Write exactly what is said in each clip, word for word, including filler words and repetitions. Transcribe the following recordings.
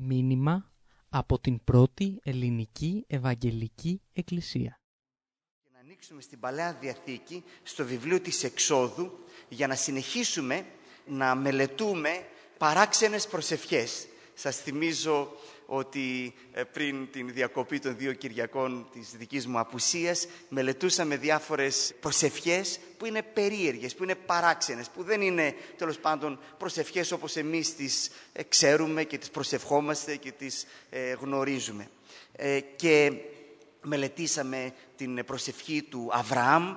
Μήνυμα από την πρώτη ελληνική Ευαγγελική Εκκλησία. Να ανοίξουμε στην Παλαιά Διαθήκη, στο βιβλίο της Εξόδου, για να συνεχίσουμε να μελετούμε παράξενες προσευχές. Σας θυμίζω ότι πριν την διακοπή των δύο Κυριακών της δικής μου απουσίας μελετούσαμε διάφορες προσευχές που είναι περίεργες, που είναι παράξενες, που δεν είναι τέλος πάντων προσευχές όπως εμείς τις ξέρουμε και τις προσευχόμαστε και τις ε, γνωρίζουμε. Ε, και μελετήσαμε την προσευχή του Αβραάμ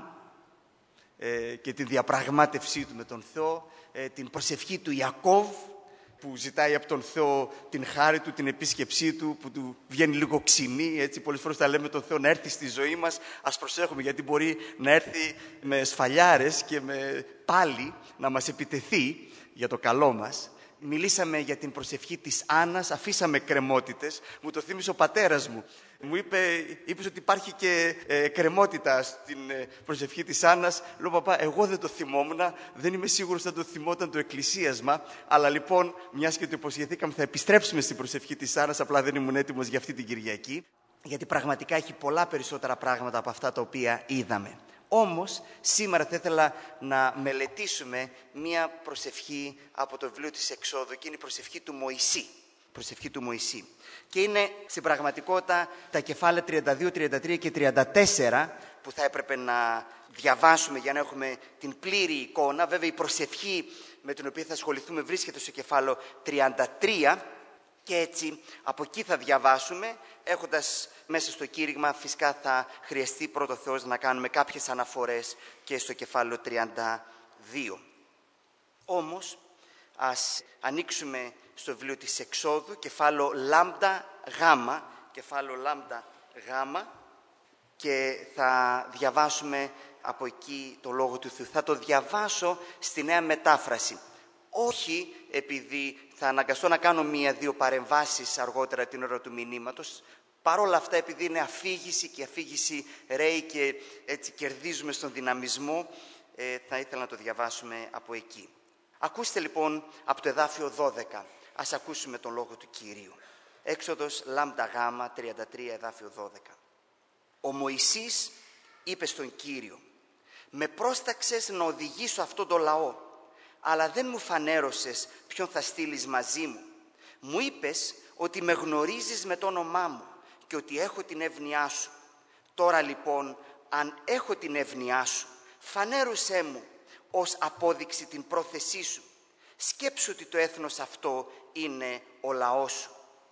ε, και τη διαπραγμάτευσή του με τον Θεό, ε, την προσευχή του Ιακώβ, που ζητάει από τον Θεό την χάρη του, την επίσκεψή του, που του βγαίνει λίγο ξινή, έτσι πολλές φορές θα λέμε τον Θεό να έρθει στη ζωή μας, ας προσέχουμε γιατί μπορεί να έρθει με σφαλιάρες και με πάλι να μας επιτεθεί για το καλό μας. Μιλήσαμε για την προσευχή της Άννας, αφήσαμε κρεμότητες, μου το θύμισε ο πατέρας μου. Μου είπε, είπες ότι υπάρχει και ε, κρεμότητα στην ε, προσευχή της Άννας. Λέω, παπά, εγώ δεν το θυμόμουν, δεν είμαι σίγουρος ότι θα το θυμόταν το εκκλησίασμα. Αλλά λοιπόν, μιας και το υποσχεθήκαμε, θα επιστρέψουμε στην προσευχή της Άννας, απλά δεν ήμουν έτοιμος για αυτή την Κυριακή. Γιατί πραγματικά έχει πολλά περισσότερα πράγματα από αυτά τα οποία είδαμε. Όμως, σήμερα θα ήθελα να μελετήσουμε μία προσευχή από το βιβλίο της Εξόδου και είναι η προσευχή του Μωυσή. Προσευχή του Μωυσή. Και είναι στην πραγματικότητα τα κεφάλαια τριάντα δύο, τριάντα τρία και τριάντα τέσσερα που θα έπρεπε να διαβάσουμε για να έχουμε την πλήρη εικόνα. Βέβαια η προσευχή με την οποία θα ασχοληθούμε βρίσκεται στο κεφάλαιο τριάντα τρία και έτσι από εκεί θα διαβάσουμε, έχοντας μέσα στο κήρυγμα φυσικά θα χρειαστεί πρώτο Θεός να κάνουμε κάποιες αναφορές και στο κεφάλαιο τριάντα δύο. Όμως ας ανοίξουμε στο βιβλίο της Εξόδου, κεφάλαιο λάμδα γάμα, κεφάλαιο λάμδα γάμα και θα διαβάσουμε από εκεί το Λόγο του Θεού. Θα το διαβάσω στη Νέα Μετάφραση. Όχι επειδή θα αναγκαστώ να κάνω μία-δύο παρεμβάσεις αργότερα την ώρα του μηνύματος, παρόλα αυτά επειδή είναι αφήγηση και η αφήγηση ρέει και έτσι κερδίζουμε στον δυναμισμό, ε, θα ήθελα να το διαβάσουμε από εκεί. Ακούστε λοιπόν από το εδάφιο δώδεκα, ας ακούσουμε τον Λόγο του Κυρίου. Έξοδος λάμδα γάμα τριάντα τρία εδάφιο δώδεκα. Ο Μωυσής είπε στον Κύριο, με πρόσταξες να οδηγήσω αυτόν τον λαό, αλλά δεν μου φανέρωσες ποιον θα στείλεις μαζί μου. Μου είπες ότι με γνωρίζεις με το όνομά μου και ότι έχω την εύνοιά σου. Τώρα λοιπόν, αν έχω την εύνοιά σου, φανέρωσέ μου ως απόδειξη την πρόθεσή σου. Σκέψου ότι το έθνος αυτό είναι ο λαός σου.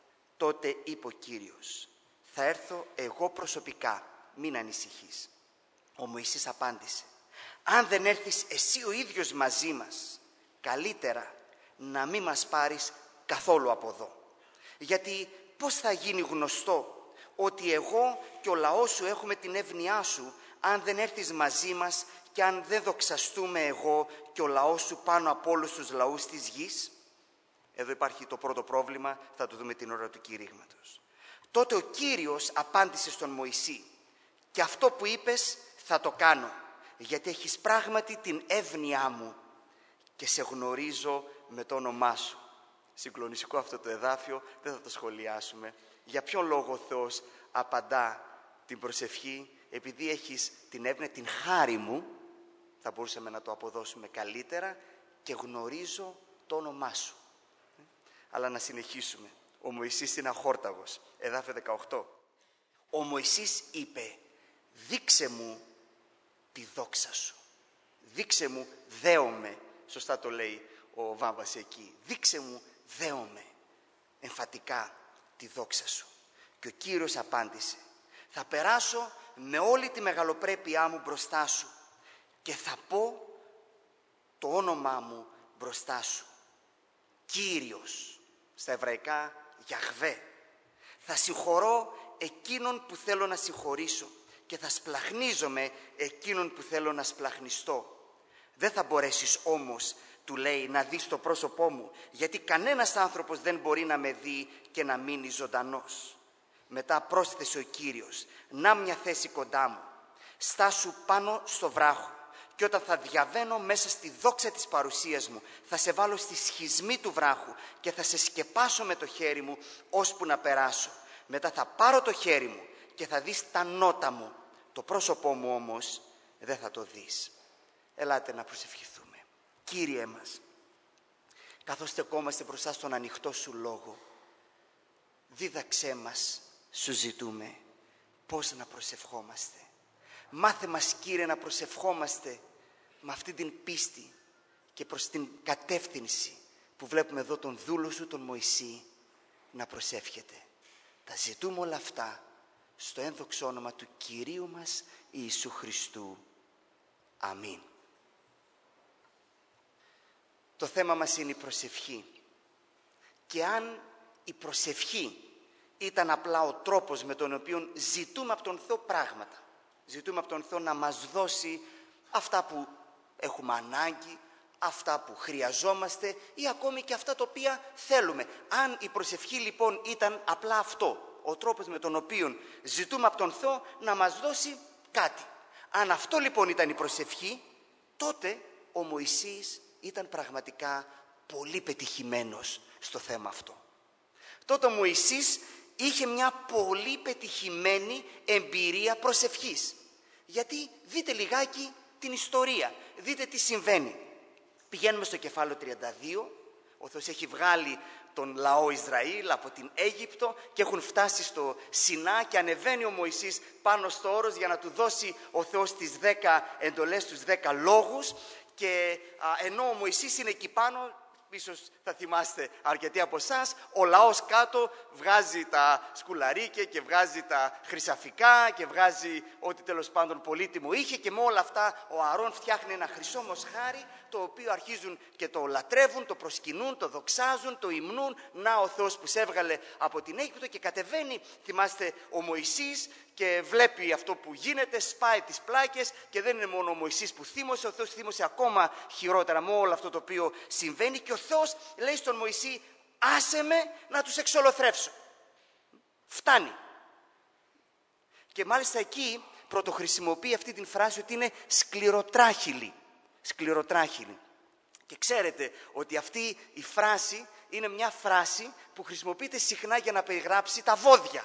Τότε είπε ο Κύριος, θα έρθω εγώ προσωπικά, μην ανησυχείς. Ο Μωυσής απάντησε, αν δεν έρθεις εσύ ο ίδιος μαζί μας, καλύτερα να μην μας πάρεις καθόλου από εδώ. Γιατί πώς θα γίνει γνωστό ότι εγώ και ο λαός σου έχουμε την εύνοιά σου, αν δεν έρθεις μαζί μας και αν δεν δοξαστούμε εγώ και ο λαός σου πάνω από όλους τους λαούς της γης. Εδώ υπάρχει το πρώτο πρόβλημα, θα το δούμε την ώρα του κηρύγματος. Τότε ο Κύριος απάντησε στον Μωυσή, και αυτό που είπες θα το κάνω, γιατί έχεις πράγματι την εύνοιά μου και σε γνωρίζω με το όνομά σου. Συγκλονιστικό αυτό το εδάφιο, δεν θα το σχολιάσουμε. Για ποιον λόγο ο Θεός απαντά την προσευχή? Επειδή έχεις την εύνοια, την χάρη μου, θα μπορούσαμε να το αποδώσουμε καλύτερα, και γνωρίζω το όνομά σου. Αλλά να συνεχίσουμε. Ο Μωυσής είναι αχόρταγος. Εδάφιο δεκαοκτώ. Ο Μωυσής είπε, δείξε μου τη δόξα σου. Δείξε μου, δέομαι. Σωστά το λέει ο Βάμβας εκεί. Δείξε μου, δέομαι εμφατικά τη δόξα σου. Και ο Κύριος απάντησε, θα περάσω με όλη τη μεγαλοπρέπειά μου μπροστά σου και θα πω το όνομά μου μπροστά σου. Κύριος, στα εβραϊκά Γιαχβέ. Θα συγχωρώ εκείνον που θέλω να συγχωρήσω και θα σπλαχνίζομαι εκείνον που θέλω να σπλαχνιστώ. Δεν θα μπορέσεις όμως, του λέει, να δεις το πρόσωπό μου, γιατί κανένας άνθρωπος δεν μπορεί να με δει και να μείνει ζωντανός. Μετά πρόσθεσε ο Κύριος, να μια θέση κοντά μου, στάσου πάνω στο βράχο, και και όταν θα διαβαίνω μέσα στη δόξα της παρουσίας μου, θα σε βάλω στη σχισμή του βράχου και θα σε σκεπάσω με το χέρι μου ώσπου να περάσω. Μετά θα πάρω το χέρι μου και θα δεις τα νότα μου. Το πρόσωπό μου όμως δεν θα το δεις. Ελάτε να προσευχηθούμε. Κύριε μας, καθώς στεκόμαστε μπροστά στον ανοιχτό σου λόγο, δίδαξέ μας, σου ζητούμε, πώς να προσευχόμαστε. Μάθε μας, Κύριε, να προσευχόμαστε με αυτή την πίστη και προς την κατεύθυνση που βλέπουμε εδώ τον δούλο σου, τον Μωυσή, να προσεύχεται. Τα ζητούμε όλα αυτά στο ένδοξο όνομα του Κυρίου μας Ιησού Χριστού. Αμήν. Το θέμα μας είναι η προσευχή. Και αν η προσευχή ήταν απλά ο τρόπος με τον οποίο ζητούμε από τον Θεό πράγματα, ζητούμε από τον Θεό να μας δώσει αυτά που έχουμε ανάγκη, αυτά που χρειαζόμαστε ή ακόμη και αυτά τα οποία θέλουμε. Αν η προσευχή λοιπόν ήταν απλά αυτό, ο τρόπος με τον οποίο ζητούμε από τον Θεό να μας δώσει κάτι. Αν αυτό λοιπόν ήταν η προσευχή, τότε ο Μωυσής ήταν πραγματικά πολύ πετυχημένος στο θέμα αυτό. Τότε ο Μωυσής είχε μια πολύ πετυχημένη εμπειρία προσευχής. Γιατί δείτε λιγάκι την ιστορία, δείτε τι συμβαίνει. Πηγαίνουμε στο κεφάλαιο τριάντα δύο, ο Θεός έχει βγάλει τον λαό Ισραήλ από την Αίγυπτο και έχουν φτάσει στο Σινά και ανεβαίνει ο Μωυσής πάνω στο όρος για να του δώσει ο Θεός τις δέκα εντολές, τους δέκα λόγους, και α, ενώ ο Μωυσής είναι εκεί πάνω, ίσως θα θυμάστε αρκετοί από εσάς, ο λαός κάτω βγάζει τα σκουλαρίκια και βγάζει τα χρυσαφικά και βγάζει ό,τι τέλος πάντων πολύτιμο είχε, και με όλα αυτά ο Ααρών φτιάχνει ένα χρυσό μοσχάρι, το οποίο αρχίζουν και το λατρεύουν, το προσκυνούν, το δοξάζουν, το υμνούν. Να ο Θεός που σε έβγαλε από την Αίγυπτο, και κατεβαίνει, θυμάστε, ο Μωυσής και βλέπει αυτό που γίνεται, σπάει τις πλάκες, και δεν είναι μόνο ο Μωυσής που θύμωσε, ο Θεός θύμωσε ακόμα χειρότερα με όλο αυτό το οποίο συμβαίνει, και ο Θεός λέει στον Μωυσή, άσε με να τους εξολοθρεύσω. Φτάνει. Και μάλιστα εκεί πρωτοχρησιμοποιεί αυτή την φράση ότι είναι σκληροτράχυλη. Σκληροτράχυλη. Και ξέρετε ότι αυτή η φράση είναι μια φράση που χρησιμοποιείται συχνά για να περιγράψει τα βόδια.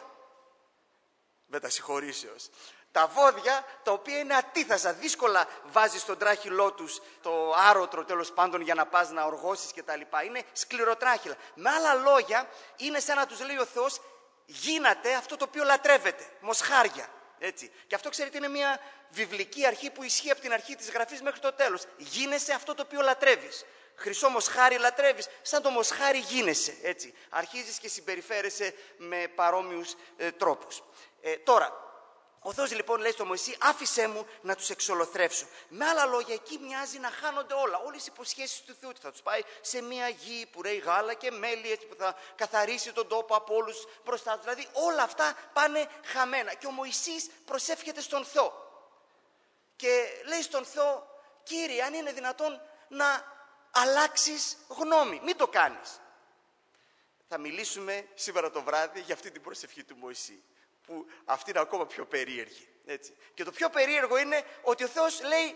Με τα συγχωρήσεως. Τα βόδια τα οποία είναι ατίθασα, δύσκολα βάζεις στον τράχυλό τους το άρωτρο τέλος πάντων για να πας να οργώσεις και τα λοιπά. Είναι σκληροτράχυλα. Με άλλα λόγια είναι σαν να τους λέει ο Θεός, γίνατε αυτό το οποίο λατρεύετε, μοσχάρια. Έτσι. Και αυτό ξέρετε είναι μια βιβλική αρχή που ισχύει από την αρχή της γραφής μέχρι το τέλος. Γίνεσαι αυτό το οποίο λατρεύεις. Χρυσό μοσχάρι λατρεύεις, σαν το μοσχάρι γίνεσαι. Έτσι. Αρχίζεις και συμπεριφέρεσαι με παρόμοιους ε, τρόπους. Ε, τώρα, ο Θεός λοιπόν λέει στο Μωυσή, άφησέ μου να τους εξολοθρεύσω. Με άλλα λόγια, εκεί μοιάζει να χάνονται όλα. Όλες οι υποσχέσεις του Θεού, ότι θα τους πάει σε μια γη που ρέει γάλα και μέλι, έτσι, που θα καθαρίσει τον τόπο από όλους μπροστά τους. Δηλαδή όλα αυτά πάνε χαμένα. Και ο Μωυσής προσεύχεται στον Θεό. Και λέει στον Θεό, Κύριε, αν είναι δυνατόν να αλλάξεις γνώμη, μην το κάνεις. Θα μιλήσουμε σήμερα το βράδυ για αυτή την προσευχή του Μωυσή, που αυτή είναι ακόμα πιο περίεργη. Έτσι. Και το πιο περίεργο είναι ότι ο Θεός λέει,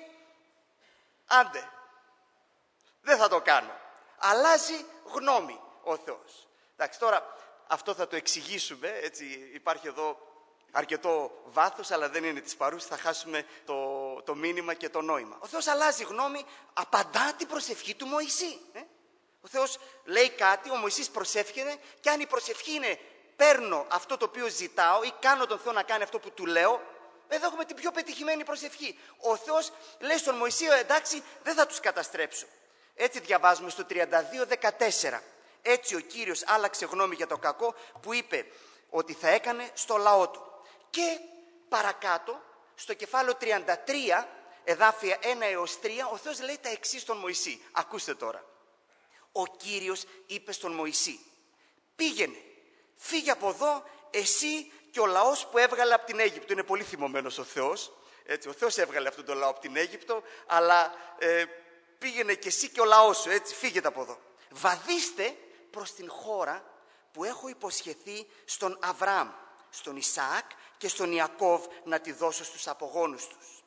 άντε, δεν θα το κάνω. Αλλάζει γνώμη ο Θεός. Εντάξει, τώρα αυτό θα το εξηγήσουμε, έτσι, υπάρχει εδώ αρκετό βάθος, αλλά δεν είναι της παρούσης, θα χάσουμε το, το μήνυμα και το νόημα. Ο Θεός αλλάζει γνώμη, απαντά την προσευχή του Μωυσή. Ε? Ο Θεός λέει κάτι, ο Μωυσής προσεύχεται, και αν η προσευχή είναι παίρνω αυτό το οποίο ζητάω ή κάνω τον Θεό να κάνει αυτό που του λέω, εδώ έχουμε την πιο πετυχημένη προσευχή. Ο Θεός λέει στον Μωυσή, εντάξει, δεν θα τους καταστρέψω. Έτσι διαβάζουμε στο τριάντα δύο δεκατέσσερα. Έτσι ο Κύριος άλλαξε γνώμη για το κακό που είπε ότι θα έκανε στο λαό του. Και παρακάτω, στο κεφάλαιο τριάντα τρία, εδάφια ένα έως τρία, ο Θεός λέει τα εξής στον Μωυσή. Ακούστε τώρα. Ο Κύριος είπε στον Μωυσή, πήγαινε, φύγε από εδώ εσύ και ο λαός που έβγαλε από την Αίγυπτο. Είναι πολύ θυμωμένος ο Θεός. Έτσι, ο Θεός έβγαλε αυτόν τον λαό από την Αίγυπτο, αλλά ε, πήγαινε και εσύ και ο λαός σου, έτσι, φύγετε από εδώ. Βαδίστε προς την χώρα που έχω υποσχεθεί στον Αβραάμ, στον Ισαάκ και στον Ιακώβ να τη δώσω στους απογόνους τους.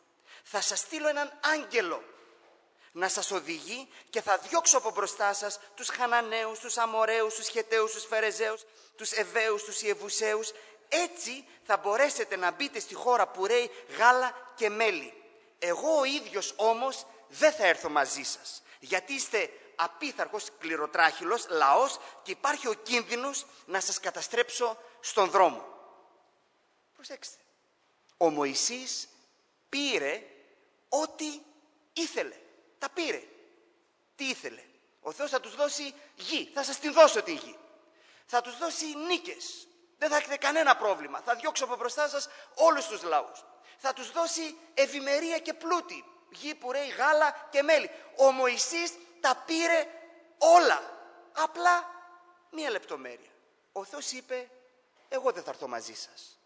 Θα σας στείλω έναν άγγελο να σας οδηγεί και θα διώξω από μπροστά σας τους Χαναναίους, τους Αμοραίους, τους Χεταίους, τους Φερεζαίους, τους Εβαίους, τους Ιεβουσαίους. Έτσι θα μπορέσετε να μπείτε στη χώρα που ρέει γάλα και μέλι. Εγώ ο ίδιος όμως δεν θα έρθω μαζί σας, γιατί είστε απίθαρχος, σκληροτράχυλος λαός και υπάρχει ο κίνδυνος να σας καταστρέψω στον δρόμο. Προσέξτε, ο Μωυσής πήρε ό,τι ήθελε. Τα πήρε. Τι ήθελε? Ο Θεός θα τους δώσει γη. Θα σας την δώσω τη γη. Θα τους δώσει νίκες. Δεν θα έχετε κανένα πρόβλημα. Θα διώξω από μπροστά σας όλους τους λαούς. Θα τους δώσει ευημερία και πλούτη. Γη που ρέει γάλα και μέλι. Ο Μωυσής τα πήρε όλα. Απλά μία λεπτομέρεια. Ο Θεός είπε, εγώ δεν θα έρθω μαζί σας.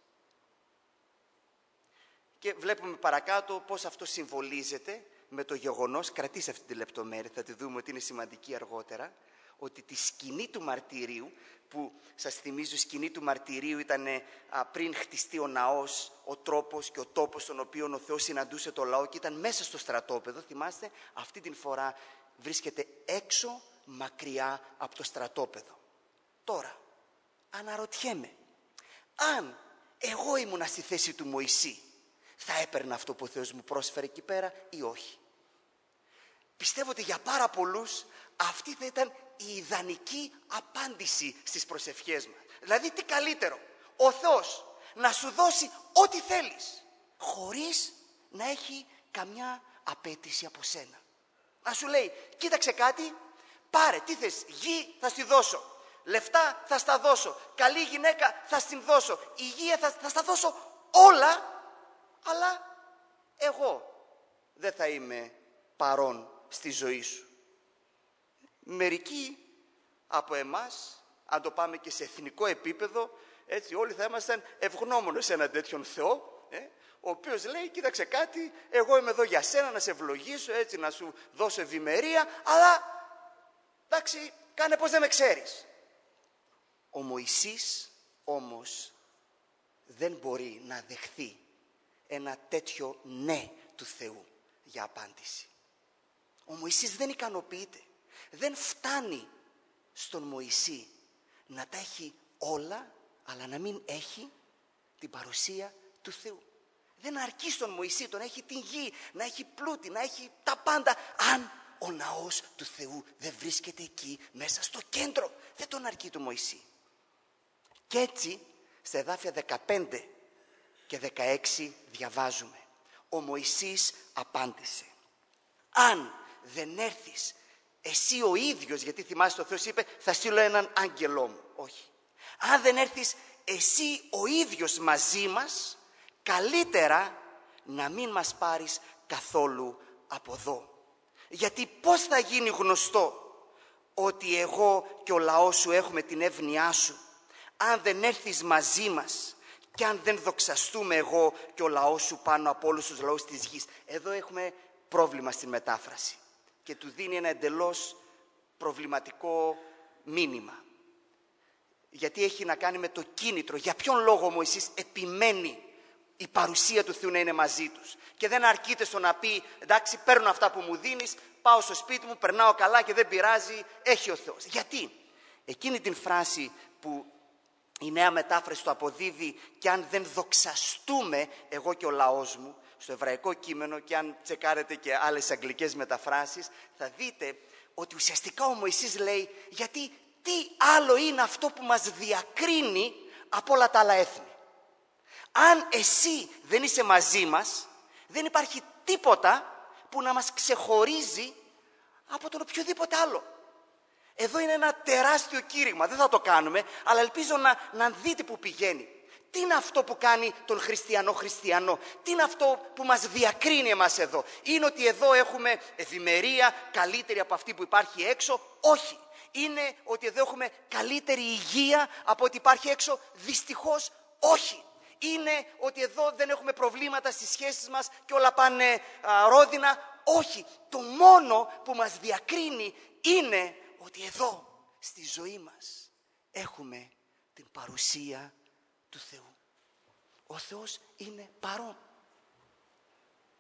Και βλέπουμε παρακάτω πώς αυτό συμβολίζεται με το γεγονός, κρατήστε αυτή τη λεπτομέρεια, θα τη δούμε ότι είναι σημαντική αργότερα, ότι τη σκηνή του μαρτυρίου, που σας θυμίζω η σκηνή του μαρτυρίου ήταν α, πριν χτιστεί ο ναός, ο τρόπος και ο τόπος στον οποίο ο Θεός συναντούσε το λαό και ήταν μέσα στο στρατόπεδο, θυμάστε, αυτή την φορά βρίσκεται έξω, μακριά από το στρατόπεδο. Τώρα, αναρωτιέμαι, αν εγώ ήμουνα στη θέση του Μωυσή, θα έπαιρνα αυτό που ο Θεός μου πρόσφερε εκεί πέρα ή όχι? Πιστεύω ότι για πάρα πολλούς αυτή θα ήταν η ιδανική απάντηση στις προσευχές μας. Δηλαδή τι καλύτερο, ο Θεός να σου δώσει ό,τι θέλεις, χωρίς να έχει καμιά απέτηση από σένα. Να σου λέει, κοίταξε κάτι, πάρε, τι θες, γη θα στη δώσω, λεφτά θα στα δώσω, καλή γυναίκα θα στην δώσω, υγεία θα, θα στα δώσω όλα, αλλά εγώ δεν θα είμαι παρόν στη ζωή σου. Μερικοί από εμάς, αν το πάμε και σε εθνικό επίπεδο, έτσι όλοι θα ήμασταν ευγνώμονες σε έναν τέτοιον Θεό, ε, ο οποίος λέει, κοίταξε κάτι, εγώ είμαι εδώ για σένα να σε ευλογήσω, έτσι να σου δώσω ευημερία, αλλά εντάξει, κάνε πως δεν με ξέρεις. Ο Μωυσής όμως δεν μπορεί να δεχθεί ένα τέτοιο ναι του Θεού για απάντηση. Ο Μωυσής δεν ικανοποιείται. Δεν φτάνει στον Μωυσή να τα έχει όλα, αλλά να μην έχει την παρουσία του Θεού. Δεν αρκεί στον Μωυσή το να έχει την γη, να έχει πλούτη, να έχει τα πάντα, αν ο ναός του Θεού δεν βρίσκεται εκεί μέσα στο κέντρο. Δεν τον αρκεί του Μωυσή. Και έτσι, στα εδάφια δεκαπέντε και δεκαέξι διαβάζουμε, ο Μωυσής απάντησε, αν δεν έρθεις εσύ ο ίδιος, γιατί θυμάσαι ο Θεός είπε θα στείλω έναν άγγελό μου. Όχι. Αν δεν έρθεις εσύ ο ίδιος μαζί μας, καλύτερα να μην μας πάρεις καθόλου από εδώ. Γιατί πώς θα γίνει γνωστό ότι εγώ και ο λαός σου έχουμε την εύνοιά σου, αν δεν έρθεις μαζί μας και αν δεν δοξαστούμε εγώ και ο λαός σου πάνω από όλους τους λαούς της γης. Εδώ έχουμε πρόβλημα στην μετάφραση και του δίνει ένα εντελώς προβληματικό μήνυμα. Γιατί έχει να κάνει με το κίνητρο. Για ποιον λόγο ο Μωυσής επιμένει η παρουσία του Θεού να είναι μαζί τους και δεν αρκείται στο να πει εντάξει, παίρνω αυτά που μου δίνεις, πάω στο σπίτι μου, περνάω καλά και δεν πειράζει, έχει ο Θεός. Γιατί εκείνη την φράση που η νέα μετάφραση το αποδίδει, και αν δεν δοξαστούμε εγώ και ο λαός μου, στο εβραϊκό κείμενο, και αν τσεκάρετε και άλλες αγγλικές μεταφράσεις, θα δείτε ότι ουσιαστικά ο Μωυσής λέει, γιατί τι άλλο είναι αυτό που μας διακρίνει από όλα τα άλλα έθνη. Αν εσύ δεν είσαι μαζί μας, δεν υπάρχει τίποτα που να μας ξεχωρίζει από τον οποιοδήποτε άλλο. Εδώ είναι ένα τεράστιο κήρυγμα, δεν θα το κάνουμε, αλλά ελπίζω να, να δείτε που πηγαίνει. Τι είναι αυτό που κάνει τον χριστιανό χριστιανό, τι είναι αυτό που μας διακρίνει εμάς εδώ. Είναι ότι εδώ έχουμε ευημερία καλύτερη από αυτή που υπάρχει έξω? Όχι. Είναι ότι εδώ έχουμε καλύτερη υγεία από ό,τι υπάρχει έξω? Δυστυχώς όχι. Είναι ότι εδώ δεν έχουμε προβλήματα στις σχέσεις μας και όλα πάνε α, ρόδινα? Όχι. Το μόνο που μας διακρίνει είναι ότι εδώ στη ζωή μας έχουμε την παρουσία του Θεού. Ο Θεός είναι παρόν.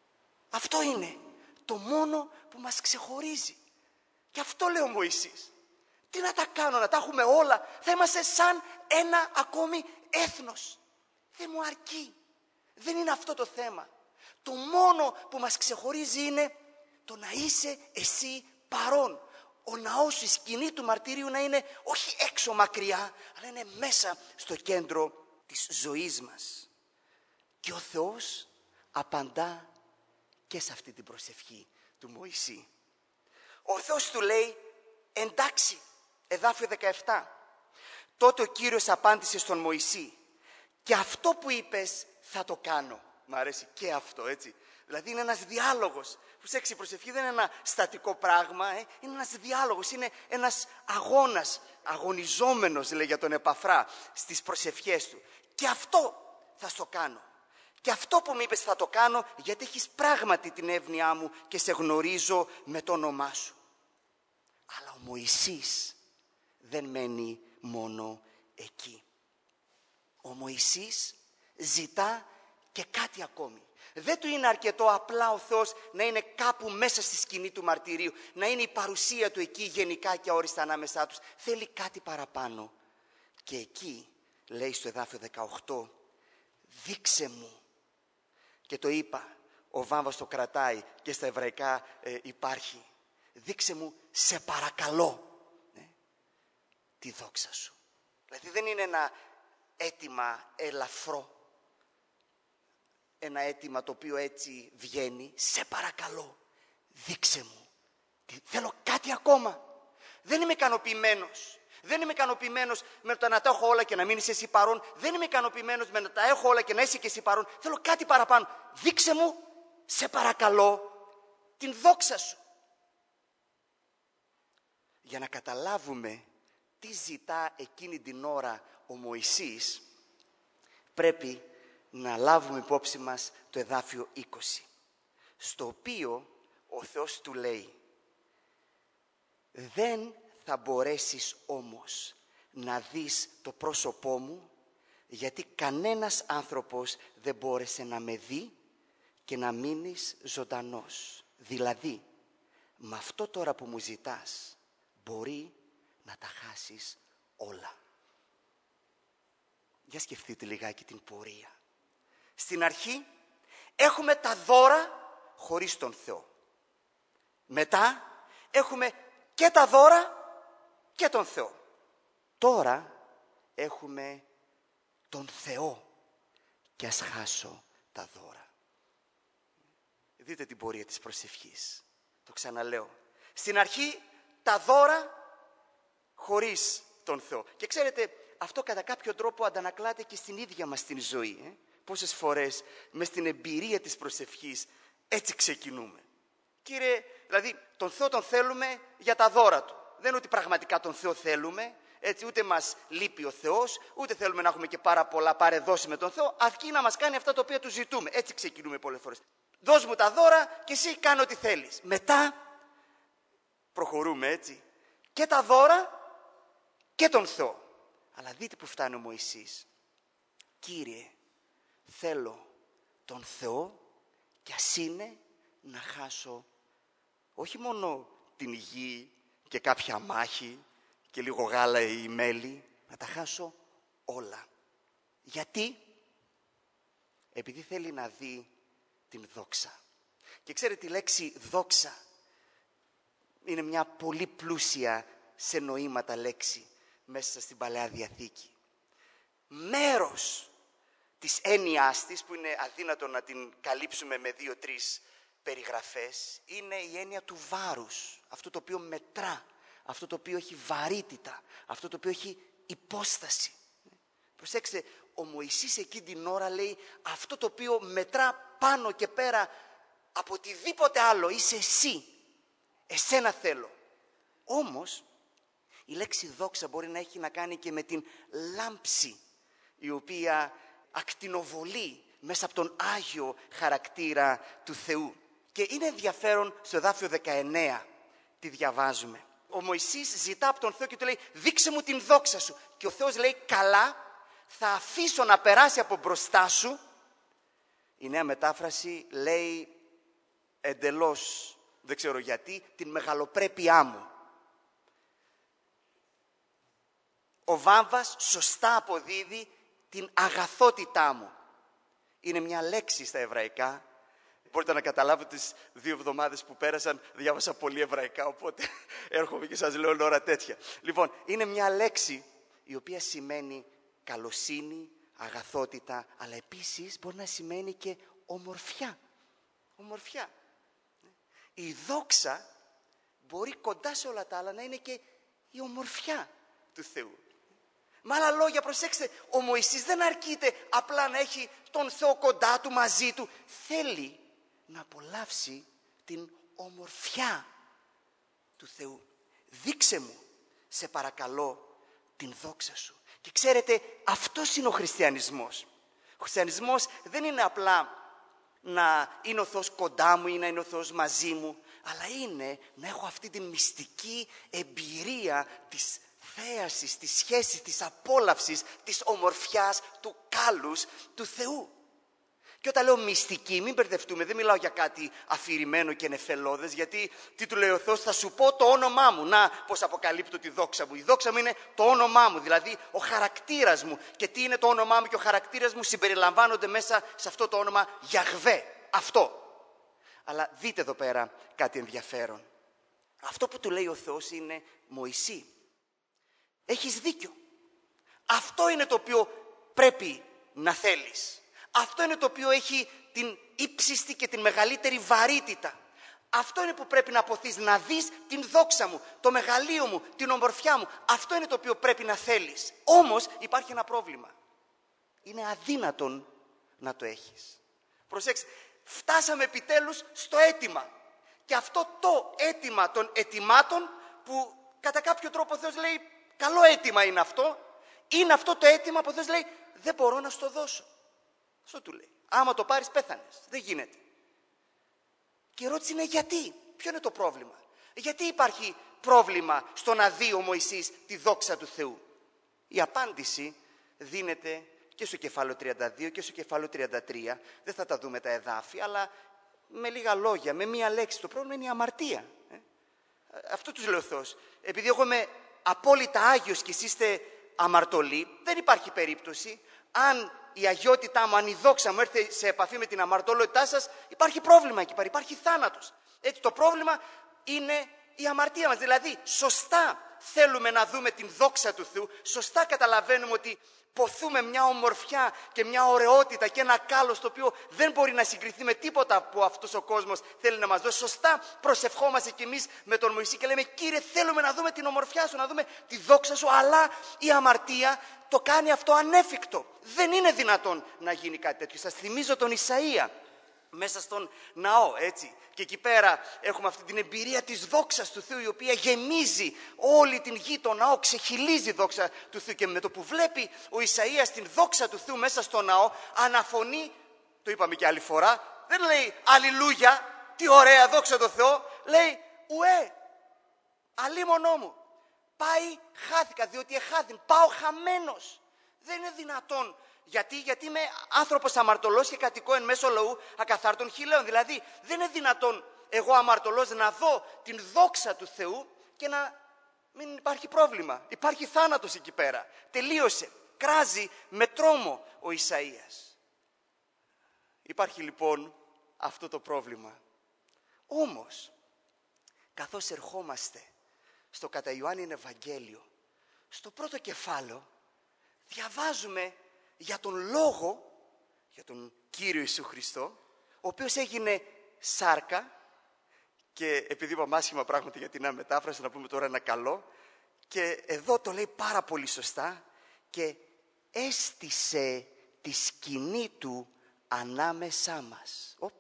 Αυτό είναι το μόνο που μας ξεχωρίζει. Και αυτό λέει ο Μωυσής. Τι να τα κάνω, να τα έχουμε όλα? Θα είμαστε σαν ένα ακόμη έθνος. Δεν μου αρκεί. Δεν είναι αυτό το θέμα. Το μόνο που μας ξεχωρίζει είναι το να είσαι εσύ παρόν. Ο ναός σου, η σκηνή του μαρτυρίου να είναι όχι έξω μακριά, αλλά είναι μέσα στο κέντρο της ζωής μας. Και ο Θεός απαντά και σε αυτή την προσευχή του Μωυσή. Ο Θεός του λέει, εντάξει, εδάφιο δεκαεπτά. Τότε ο Κύριος απάντησε στον Μωυσή, και αυτό που είπες θα το κάνω. Μ' αρέσει και αυτό, έτσι. Δηλαδή είναι ένας διάλογος. Προσέξτε, η προσευχή δεν είναι ένα στατικό πράγμα, ε? Είναι ένας διάλογος, είναι ένας αγώνας, αγωνιζόμενος, λέει για τον Επαφρά, στις προσευχές του. Και αυτό θα στο κάνω. Και αυτό που μου είπες θα το κάνω, γιατί έχεις πράγματι την εύνοιά μου και σε γνωρίζω με το όνομά σου. Αλλά ο Μωυσής δεν μένει μόνο εκεί. Ο Μωυσής ζητά και κάτι ακόμη. Δεν του είναι αρκετό απλά ο Θεός να είναι κάπου μέσα στη σκηνή του μαρτυρίου, να είναι η παρουσία του εκεί γενικά και αόριστα ανάμεσά τους. Θέλει κάτι παραπάνω. Και εκεί λέει στο εδάφιο δεκαοκτώ, δείξε μου. Και το είπα, ο Βάμβας το κρατάει και στα εβραϊκά ε, υπάρχει. Δείξε μου, σε παρακαλώ, ε, τη δόξα σου. Δηλαδή δεν είναι ένα αίτημα ελαφρό. Ένα αίτημα το οποίο έτσι βγαίνει. Σε παρακαλώ, δείξε μου. Θέλω κάτι ακόμα. Δεν είμαι ικανοποιημένος. Δεν είμαι ικανοποιημένος με το να τα έχω όλα και να μην είσαι εσύ παρόν. Δεν είμαι ικανοποιημένος με να τα έχω όλα και να είσαι και εσύ παρόν. Θέλω κάτι παραπάνω. Δείξε μου, σε παρακαλώ, την δόξα σου. Για να καταλάβουμε τι ζητά εκείνη την ώρα ο Μωυσής, πρέπει να λάβουμε υπόψη μας το εδάφιο είκοσι, στο οποίο ο Θεός του λέει, δεν θα μπορέσεις όμως να δεις το πρόσωπό μου, γιατί κανένας άνθρωπος δεν μπόρεσε να με δει και να μείνεις ζωντανός. Δηλαδή, με αυτό τώρα που μου ζητάς, μπορεί να τα χάσεις όλα. Για σκεφτείτε λιγάκι την πορεία. Στην αρχή έχουμε τα δώρα χωρίς τον Θεό. Μετά έχουμε και τα δώρα και τον Θεό. Τώρα έχουμε τον Θεό και ας χάσω τα δώρα. Δείτε την πορεία της προσευχής. Το ξαναλέω. Στην αρχή τα δώρα χωρίς τον Θεό. Και ξέρετε, αυτό κατά κάποιο τρόπο αντανακλάται και στην ίδια μας την ζωή. Ε? Πόσες φορές μες στην εμπειρία της προσευχής έτσι ξεκινούμε. Κύριε, δηλαδή τον Θεό τον θέλουμε για τα δώρα Του. Δεν είναι ότι πραγματικά τον Θεό θέλουμε, έτσι, ούτε μας λείπει ο Θεός, ούτε θέλουμε να έχουμε και πάρα πολλά παρεδώσει με τον Θεό, αρκεί να μας κάνει αυτά τα οποία Του ζητούμε. Έτσι ξεκινούμε πολλές φορές. Δώσ' μου τα δώρα και εσύ κάνε ό,τι θέλεις. Μετά προχωρούμε, έτσι, και τα δώρα και τον Θεό. Αλλά δείτε που φτάνει ο Μωυσής. Κύριε, θέλω τον Θεό και ας είναι να χάσω όχι μόνο την γη και κάποια μάχη και λίγο γάλα ή μέλι, να τα χάσω όλα. Γιατί? Επειδή θέλει να δει την δόξα. Και ξέρετε, η λέξη δόξα είναι μια πολύ πλούσια σε νοήματα λέξη μέσα στην Παλαιά Διαθήκη. Μέρος της έννοιάς της, που είναι αδύνατο να την καλύψουμε με δύο-τρεις περιγραφές, είναι η έννοια του βάρους. Αυτό το οποίο μετρά, αυτό το οποίο έχει βαρύτητα, αυτό το οποίο έχει υπόσταση. Προσέξτε, ο Μωυσής εκείνη την ώρα λέει, αυτό το οποίο μετρά πάνω και πέρα από οτιδήποτε άλλο είσαι εσύ. Εσένα θέλω. Όμως, η λέξη δόξα μπορεί να έχει να κάνει και με την λάμψη, η οποία ακτινοβολεί μέσα από τον Άγιο χαρακτήρα του Θεού. Και είναι ενδιαφέρον στο εδάφιο δεκαεννέα τι διαβάζουμε. Ο Μωυσής ζητά από τον Θεό και του λέει, δείξε μου την δόξα σου. Και ο Θεός λέει, καλά, θα αφήσω να περάσει από μπροστά σου. Η Νέα Μετάφραση λέει, εντελώς, δεν ξέρω γιατί, την μεγαλοπρέπειά μου. Ο βάμβας σωστά αποδίδει την αγαθότητά μου. Είναι μια λέξη στα εβραϊκά. Μπορείτε να καταλάβετε τις δύο εβδομάδες που πέρασαν, διάβασα πολύ εβραϊκά, οπότε έρχομαι και σας λέω ώρα τέτοια. Λοιπόν, είναι μια λέξη η οποία σημαίνει καλοσύνη, αγαθότητα, αλλά επίσης μπορεί να σημαίνει και ομορφιά. Ομορφιά. Η δόξα μπορεί κοντά σε όλα τα άλλα να είναι και η ομορφιά του Θεού. Με άλλα λόγια, προσέξτε, ο Μωυσής δεν αρκείται απλά να έχει τον Θεό κοντά του, μαζί του. Θέλει να απολαύσει την ομορφιά του Θεού. Δείξε μου, σε παρακαλώ, την δόξα σου. Και ξέρετε, αυτός είναι ο χριστιανισμός. Ο χριστιανισμός δεν είναι απλά να είναι ο Θεός κοντά μου ή να είναι ο Θεός μαζί μου, αλλά είναι να έχω αυτή την μυστική εμπειρία της θέασης, της σχέσης, της απόλαυσης, της ομορφιάς, του κάλους του Θεού. Και όταν λέω μυστική, μην μπερδευτούμε, δεν μιλάω για κάτι αφηρημένο και νεφελώδες, γιατί τι του λέει ο Θεός, θα σου πω το όνομά μου. Να, πώς αποκαλύπτω τη δόξα μου. Η δόξα μου είναι το όνομά μου, δηλαδή ο χαρακτήρας μου. Και τι είναι το όνομά μου και ο χαρακτήρας μου, συμπεριλαμβάνονται μέσα σε αυτό το όνομα Γιαχβέ. Αυτό. Αλλά δείτε εδώ πέρα κάτι ενδιαφέρον. Αυτό που του λέει ο Θεός είναι, Μωυσή, έχεις δίκιο. Αυτό είναι το οποίο πρέπει να θέλεις. Αυτό είναι το οποίο έχει την ύψιστη και την μεγαλύτερη βαρύτητα. Αυτό είναι που πρέπει να αποθείς, να δεις την δόξα μου, το μεγαλείο μου, την ομορφιά μου. Αυτό είναι το οποίο πρέπει να θέλεις. Όμως υπάρχει ένα πρόβλημα. Είναι αδύνατον να το έχεις. Προσέξτε, φτάσαμε επιτέλους στο αίτημα. Και αυτό το αίτημα των αιτημάτων που κατά κάποιο τρόπο ο Θεός λέει, καλό αίτημα είναι αυτό, είναι αυτό το αίτημα που ο Θεός λέει, δεν μπορώ να στο δώσω. Αυτό του λέει. Άμα το πάρεις πέθανες. Δεν γίνεται. Και η ερώτηση είναι γιατί. Ποιο είναι το πρόβλημα. Γιατί υπάρχει πρόβλημα στο να δει ο Μωυσής τη δόξα του Θεού. Η απάντηση δίνεται και στο κεφάλαιο τριάντα δύο και στο κεφάλαιο τριάντα τρία. Δεν θα τα δούμε τα εδάφια, αλλά με λίγα λόγια, με μία λέξη. Το πρόβλημα είναι η αμαρτία. Ε? Αυτό τους λέει ο Θεός. Επειδή εγώ είμαι απόλυτα Άγιος και εσείς είστε αμαρτωλοί, δεν υπάρχει περίπτωση. Αν η αγιότητά μου, αν η δόξα μου έρθει σε επαφή με την αμαρτωλότητά σας, υπάρχει πρόβλημα εκεί πέρα, υπάρχει θάνατος. Έτσι το πρόβλημα είναι η αμαρτία μας. Δηλαδή, σωστά θέλουμε να δούμε την δόξα του Θεού, σωστά καταλαβαίνουμε ότι ποθούμε μια ομορφιά και μια ωραιότητα και ένα κάλος το οποίο δεν μπορεί να συγκριθεί με τίποτα που αυτός ο κόσμος θέλει να μας δώσει. Σωστά προσευχόμαστε κι εμείς με τον Μωυσή και λέμε, Κύριε, θέλουμε να δούμε την ομορφιά σου, να δούμε τη δόξα σου, αλλά η αμαρτία το κάνει αυτό ανέφικτο. Δεν είναι δυνατόν να γίνει κάτι τέτοιο. Σας θυμίζω τον Ισαΐα μέσα στον ναό, έτσι. Και εκεί πέρα έχουμε αυτή την εμπειρία της δόξας του Θεού, η οποία γεμίζει όλη την γη, το ναό, ξεχυλίζει η δόξα του Θεού. Και με το που βλέπει ο Ισαΐας την δόξα του Θεού μέσα στο ναό, αναφωνεί, το είπαμε και άλλη φορά, δεν λέει αλληλούια, τι ωραία δόξα τω Θεώ, λέει ουέ, αλίμονό μου, πάει χάθηκα, διότι εχάθην, πάω χαμένος. Δεν είναι δυνατόν. Γιατί, γιατί είμαι άνθρωπος αμαρτωλός και κατοικώ εν μέσω λαού ακαθάρτων χιλέων. Δηλαδή δεν είναι δυνατόν εγώ αμαρτωλός να δω την δόξα του Θεού και να μην υπάρχει πρόβλημα. Υπάρχει θάνατος εκεί πέρα. Τελείωσε. Κράζει με τρόμο ο Ισαΐας. Υπάρχει λοιπόν αυτό το πρόβλημα. Όμως, καθώς ερχόμαστε στο κατά Ιωάννην Ευαγγέλιο, στο πρώτο κεφάλαιο, διαβάζουμε για τον Λόγο, για τον Κύριο Ιησού Χριστό, ο οποίος έγινε σάρκα, και επειδή είπαμε άσχημα πράγματα για την αναμετάφραση, να πούμε τώρα ένα καλό, και εδώ το λέει πάρα πολύ σωστά, και έστησε τη σκηνή του ανάμεσά μας. Οπ.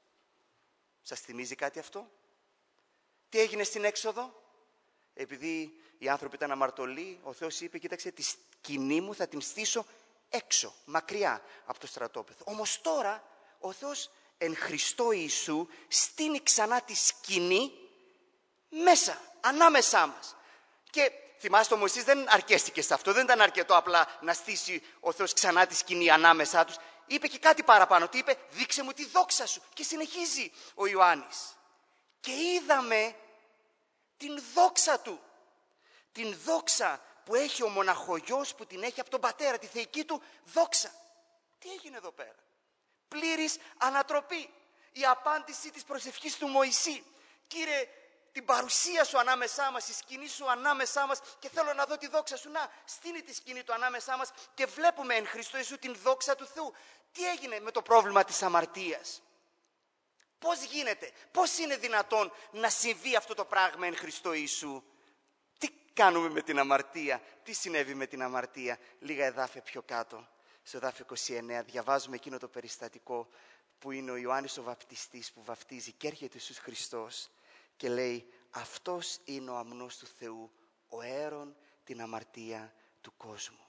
Σας θυμίζει κάτι αυτό? Τι έγινε στην έξοδο? Επειδή οι άνθρωποι ήταν αμαρτωλοί, ο Θεός είπε, κοίταξε, τη σκηνή μου θα την στήσω έξω, μακριά από το στρατόπεδο. Όμως τώρα ο Θεός εν Χριστώ Ιησού στείνει ξανά τη σκηνή μέσα, ανάμεσά μας. Και θυμάστε, ο Μωυσής δεν αρκέστηκε σε αυτό, δεν ήταν αρκετό απλά να στήσει ο Θεός ξανά τη σκηνή ανάμεσά τους. είπε και κάτι παραπάνω. Τι είπε? Δείξε μου τη δόξα σου. Και συνεχίζει ο Ιωάννης. Και είδαμε την δόξα του. Την δόξα που έχει ο μοναχογιός, που την έχει από τον πατέρα, τη θεϊκή του δόξα. Τι έγινε εδώ πέρα? Πλήρης ανατροπή. Η απάντηση της προσευχής του Μωυσή. Κύριε, την παρουσία σου ανάμεσά μας, η σκηνή σου ανάμεσά μας και θέλω να δω τη δόξα σου. Να, στείνει τη σκηνή του ανάμεσά μας και βλέπουμε εν Χριστώ Ιησού την δόξα του Θεού. Τι έγινε με το πρόβλημα της αμαρτίας? Πώς γίνεται, πώς είναι δυνατόν να συμβεί αυτό το πράγμα εν Χριστώ Ιησού? Τι κάνουμε με την αμαρτία? Τι συνέβη με την αμαρτία? Λίγα εδάφια πιο κάτω, στο εδάφιο είκοσι εννέα, διαβάζουμε εκείνο το περιστατικό που είναι ο Ιωάννης ο βαπτιστής που βαφτίζει και έρχεται ο Ιησούς Χριστός και λέει, αυτός είναι ο αμνός του Θεού, ο αίρον την αμαρτία του κόσμου.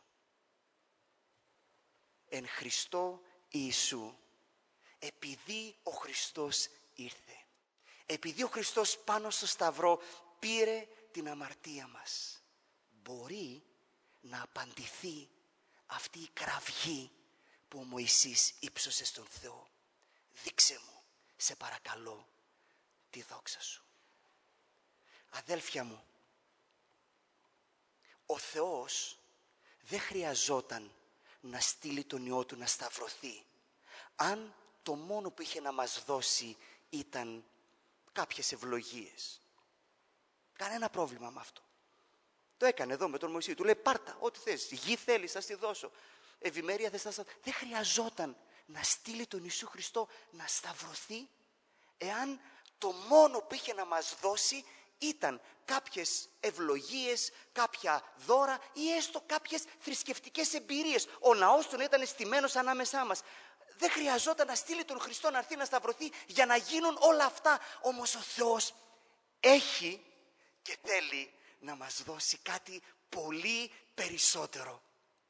Εν Χριστώ Ιησού, επειδή ο Χριστός ήρθε, επειδή ο Χριστός πάνω στο σταυρό πήρε την αμαρτία μας, μπορεί να απαντηθεί αυτή η κραυγή που ο Μωυσής ύψωσε στον Θεό. Δείξε μου, σε παρακαλώ, τη δόξα σου. Αδέλφια μου, ο Θεός δεν χρειαζόταν να στείλει τον Υιό Του να σταυρωθεί, αν το μόνο που είχε να μας δώσει ήταν κάποιες ευλογίες. Κανένα πρόβλημα με αυτό. Το έκανε εδώ με τον Μωυσή. Του λέει πάρτα, ό,τι θες. Γη θέλεις, θα στη δώσω. Ευημερία θες, θα στα... Δεν χρειαζόταν να στείλει τον Ιησού Χριστό να σταυρωθεί, εάν το μόνο που είχε να μας δώσει ήταν κάποιες ευλογίες, κάποια δώρα ή έστω κάποιες θρησκευτικές εμπειρίες. Ο ναός του ήταν στημένος ανάμεσά μας. Δεν χρειαζόταν να στείλει τον Χριστό να έρθει να σταυρωθεί για να γίνουν όλα αυτά. Όμως ο Θεός έχει και θέλει να μας δώσει κάτι πολύ περισσότερο.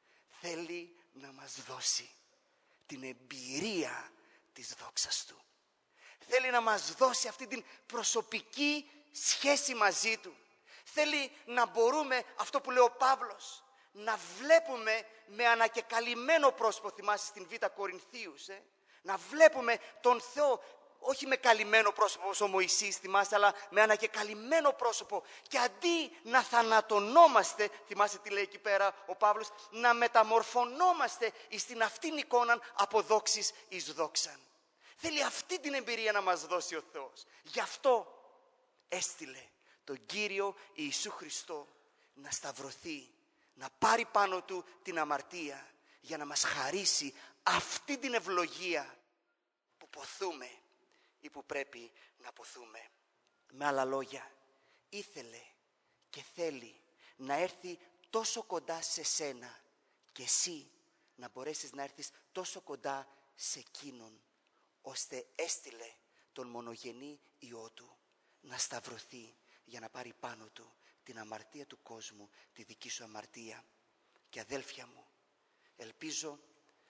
Θέλει να μας δώσει την εμπειρία της δόξας Του. Θέλει να μας δώσει αυτή την προσωπική σχέση μαζί Του. Θέλει να μπορούμε, αυτό που λέει ο Παύλος, να βλέπουμε με ανακεκαλυμμένο πρόσωπο, θυμάσαι στην Β' Κορινθίους, ε? να βλέπουμε τον Θεό, όχι με καλυμμένο πρόσωπο όπως ο Μωυσής, θυμάσαι, αλλά με ανακεκαλυμμένο πρόσωπο. Και αντί να θανατωνόμαστε, θυμάσαι τι λέει εκεί πέρα ο Παύλος, να μεταμορφωνόμαστε εις την αυτήν εικόνα από δόξης εις δόξαν. Θέλει αυτή την εμπειρία να μας δώσει ο Θεός. Γι' αυτό έστειλε τον Κύριο Ιησού Χριστό να σταυρωθεί, να πάρει πάνω Του την αμαρτία για να μας χαρίσει αυτή την ευλογία που ποθούμε ή που πρέπει να ποθούμε. Με άλλα λόγια, ήθελε και θέλει να έρθει τόσο κοντά σε σένα και εσύ να μπορέσεις να έρθεις τόσο κοντά σε εκείνον, ώστε έστειλε τον μονογενή Υιό Του να σταυρωθεί για να πάρει πάνω Του την αμαρτία του κόσμου, τη δική σου αμαρτία. Και αδέλφια μου, ελπίζω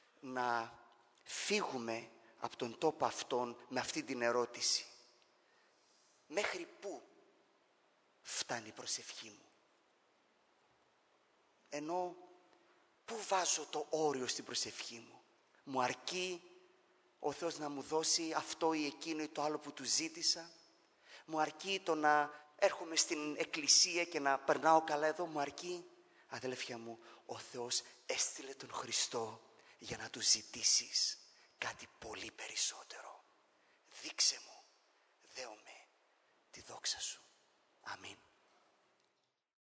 να φύγουμε από τον τόπο αυτόν με αυτή την ερώτηση. Μέχρι πού φτάνει η προσευχή μου? Ενώ πού βάζω το όριο στην προσευχή μου? Μου αρκεί ο Θεός να μου δώσει αυτό ή εκείνο ή το άλλο που Του ζήτησα? Μου αρκεί το να έρχομαι στην εκκλησία και να περνάω καλά εδώ? Μου αρκεί? Αδέλφια μου, ο Θεός έστειλε τον Χριστό για να Του ζητήσεις κάτι πολύ περισσότερο. Δείξε μου, δέω με τη δόξα Σου. Αμήν.